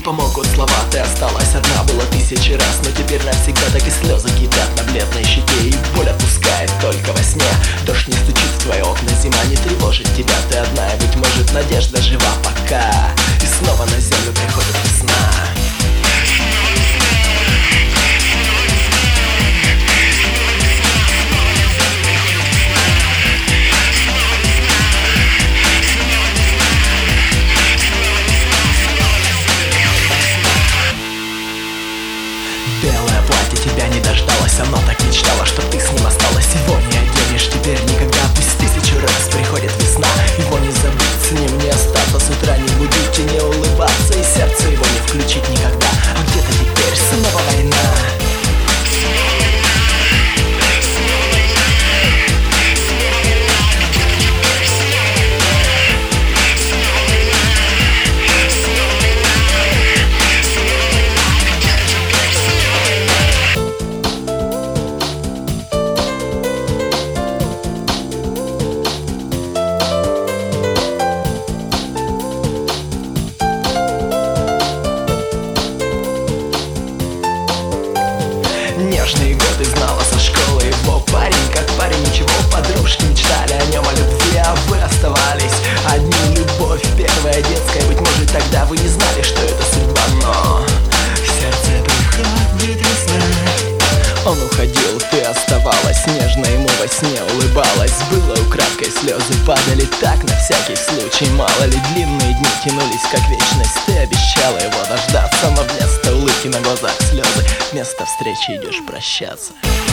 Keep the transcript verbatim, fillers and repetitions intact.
помогут слова, ты осталась одна. Было тысячи раз, но теперь навсегда так и слезы кипят на бледной щеке, и боль отпускает только во сне. Дождь не стучит в твои окна, зима не тревожит тебя. Ты одна, и быть может надежда жива пока. И снова на землю приходит весна. Белое платье тебя не дождалось, оно так мечтало, что ты с ним осталась. Его не оденешь теперь никогда, пусть тысячу раз приходит весна. Его не забыть, с ним не остаться, с утра не будить и не улыбаться, и сердце его не включить никогда. А где-то теперь снова война. Нежные годы знала со школы его парень. Как парень, ничего, подружки мечтали о нем, о любви, а вы оставались одни. Любовь первая детская, быть может тогда вы не знали, что это судьба, но в сердце приходит весна. Он уходил, ты оставалась, нежно ему во сне улыбалась. Было украдкой, слезы падали так на всякий случай. Мало ли, длинные дни тянулись как вечность. Ты обещала его дождаться, но вместо улыбки на глазах слезы. Вместо встречи идешь прощаться.